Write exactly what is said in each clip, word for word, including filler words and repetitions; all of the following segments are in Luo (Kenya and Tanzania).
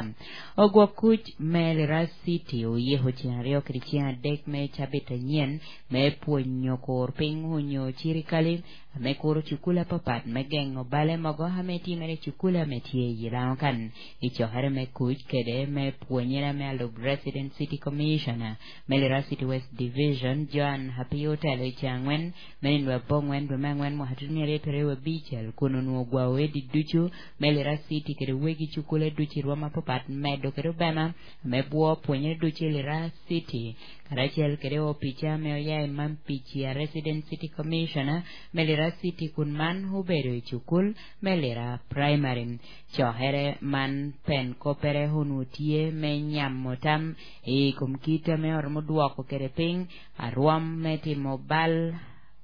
Centum. Ogwakuch Melira City o ye hochiario krichia dek me chabita nyen me puonyo kor ping hunyo chirikali me koro chukula papat me gengo bale mogo hameti mere chukula metie yirao kan icho hare me kuch kede me puonyera me alo Resident City Commissioner Melira City West Division Joan Happy Hotel ichangwen menwa bongwen bumangwen mo hatuni reperewe bichel kununu gwa wedi duchu Melira City kede wegi chukula duchi roma papat medo kede bema me buo puonyera duchi Melira City karachel kede o picha me oya imam pichi ya Resident City Commissioner Melira City kun man hubero chukul Melira Primary chohere man pen kopere hunutie me nyam motam e kumkita me ormo duoko kede ping arwam meti mobile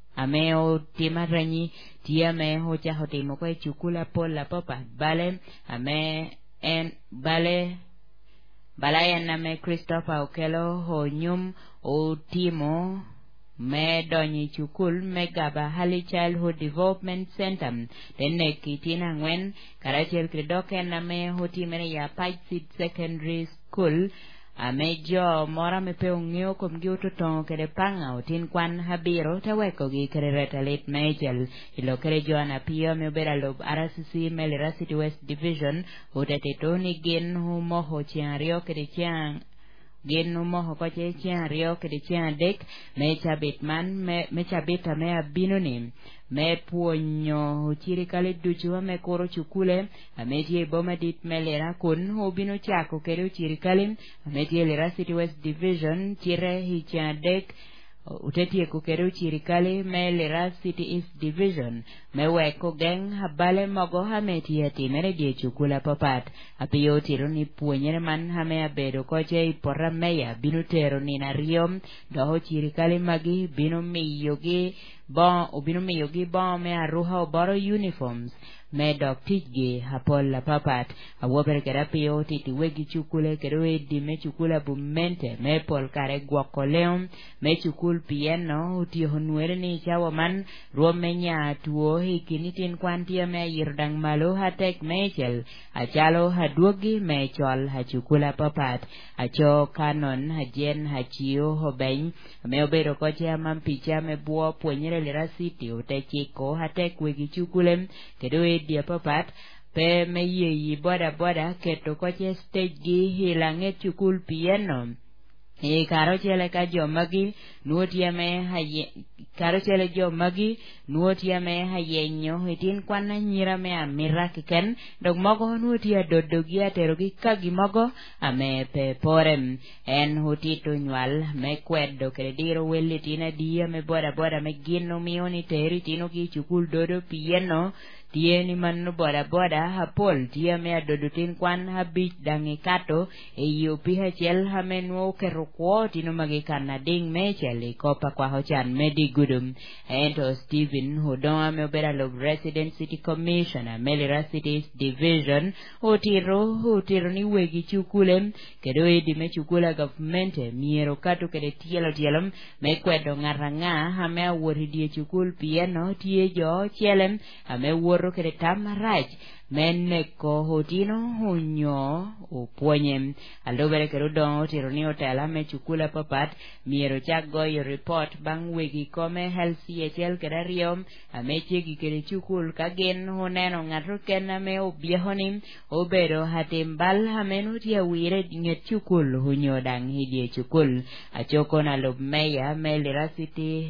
ameo timaranyi tia me hocha hotimo kwa chukula pola papa bale ame en bale balaya na me Christopher Okelo honyum o timo me donyi chukul me gaba Hali Childhood Development Center tenne kitina ngwen karachel kridoke na me hoti mene ya Paisit Secondary School ame jo mora me pe ungyo kum gi ututongo kede panga utin kwan habiro taweko gi kede retalit mejel ilo kede jo anapio me ubera lob R C C Melira City West Division utetetoni gen humoho chiario kede chiang gen humoho koche chiario kede chiang dek mecha bitman me mecha bita me abinonim me puonyo chirikali duchua me koro chukule ametie boma dit Melira kun hobino chako kero chirikali ametie Melira City West Division chire hichadek utetie kukero chirikali Melira City East Division me weko geng habale mogo hametie timere die chukula papat apiyo tiro ni puonyere man hame abedo koche ipora meya binu tero ni nariom doho chirikali magi binu miyogi bon ubinu miyogi bon me aruha oboro uniforms me dok tijge hapol la papat awobere kera piyo titi wegi chukule kero edi me chukula bumente me pol kare guako leom me chukul pieno uti honuere ni chawa man ruome nya tuo hikini tin kwantia me yirdang malo hatek mechel achalo haduogi me chol hachukula papat acho kanon hajen hachio hobeny me obero koche amam picha me buo puonyere Melira City utechiko hatek wegi chukule kero dia papat pe me yi boda boda keto koche stage gi hilange chukul piano e karo chele ka jo magi nuotia me haye karo chele jo magi nuotia me hayenyo hitin kwana nyira me amira kiken dog mogo nuotia dodogia terogi kagi mogo ame pe porem en hutito nywal me kwedo krediro welitina dia me boda boda me gino mioni teri tino ki chukul dodo pieno tieni manu boda boda hapol tia me adodutin kwan habich dangi kato e yupi hachel hamenwo kerukwo tino magikana ding mecheli kopa kwa hochan medi gudum ento Stephen Hodon me obera lob Resident City Commissioner Melira City Division hotiro hotiro ni wegi chukule kedo edi me chukula government miero kato kede tielo tielom me kwedo ngaranga hame awori die chukul pieno tie jo chelem hame woro kede tamarach meneko hotino hunyo upuonye aldobere kero don tiro ni hotel me chukula papat miero chago yo report bang wegi kome health C H L kede riom ameche gi kede chukul kagen honeno ngato kena me obiehonim obero hatimbal hamenu tia wire nget chukul hunyo dang hidie chukul achoko na lob meya Melira City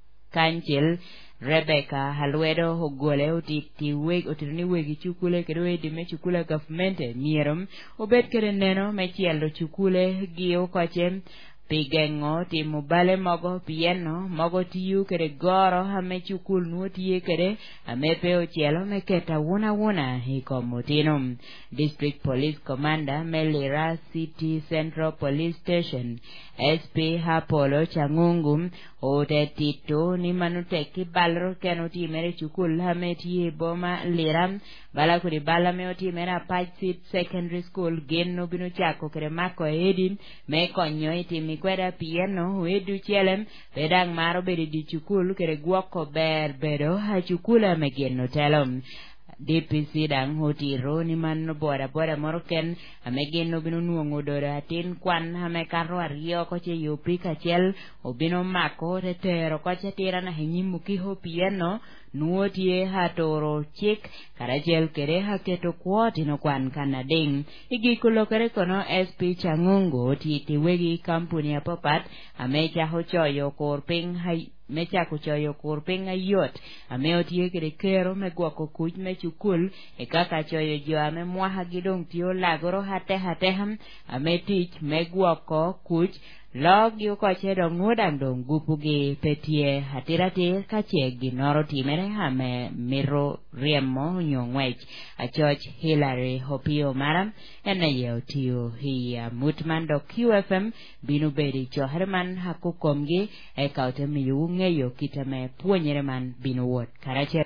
Council Rebecca Halwedo hogole utiti weg utirni wegi chukule kero edi me chukule government mierom obet kere neno me chielo chukule gio koche pigengo ti mobile mogo pieno mogo tiyu kere goro hame chukul nuotie kere ame peo chielo me keta wuna wuna hiko mutinum District Police Commander Melira City Central Police Station S P Hapolo Changungum ote tito ni manuteki balro keno ti mere chukul hame ti boma liram bala kuri bala me oti mera Paisit Secondary School genno binu chako kere mako edin me konyo iti mikweda pieno edu chelem pedang maro bedi di chukul kere guoko ber bedo ha chukula me genno telom D P C dang hoti ro ni man bora bora moroken amegen no bino nuongo dora tin kwan ame karo ario ko che yupi kachel obino mako te tero ko che tira na hinyimu ki hopieno nuotie hatoro chik karachel kere haketo kwoti no kwan kanading igikulo kere kono S P Changungo titi wegi kampuni ya papat amecha hochoyo korping hai mecha kuchoyo korping ayot ame otie kere kero megwako kuch mechukul ekaka choyo jo ame mwaha gidong tio lagoro hate hate ham ame tich megwako kuch log yu ko che dong ngudang dong gupugi petie hatirate kache ginoro timere hame miro riemo nyongwech achoch Hillary Hopio maram ena yeo tio hiya mutman do Q F M binu bedi cho herman hakukomgi ekaute miyunge yo kitame puonyereman binu wot karache